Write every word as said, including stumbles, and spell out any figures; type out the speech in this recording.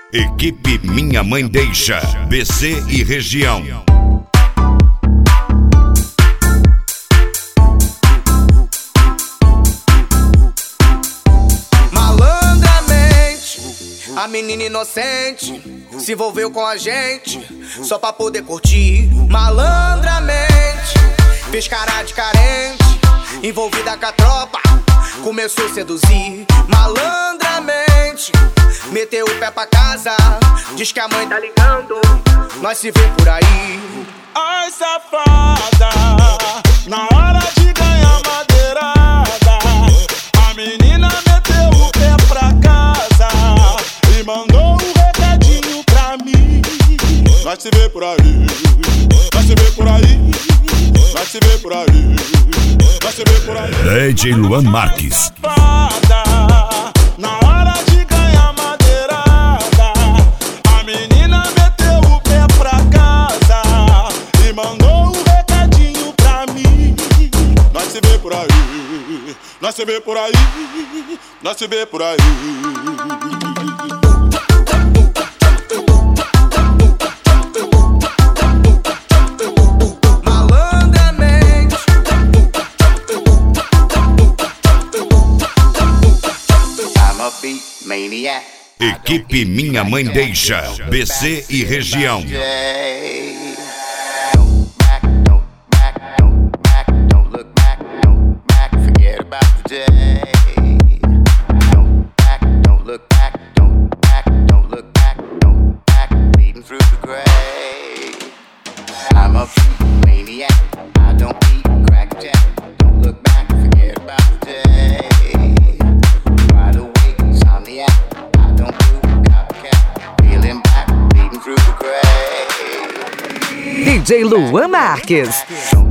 Equipe Minha Mãe Deixa, B C e região. Malandramente, a menina inocente se envolveu com a gente só pra poder curtir. Malandramente, fez cara de carente, envolvida com a tropa, começou a seduzir. Malandramente, meteu o pé pra casa, diz que a mãe tá ligando, nós se vê por aí. Ai, safada, na hora de ganhar madeirada, a menina meteu o pé pra casa e mandou um recadinho pra mim. Nós se vê por aí, nós se vê por aí, nós se vê por aí, nós se vê por aí. D J Luan Marques. Na hora de ganhar madeirada, a menina meteu o pé pra casa e mandou um recadinho pra mim. Nós se vê por aí, nós se vê por aí, nós se vê por aí. Equipe Minha Mãe Deixa, B C e região. D J Luan Marques.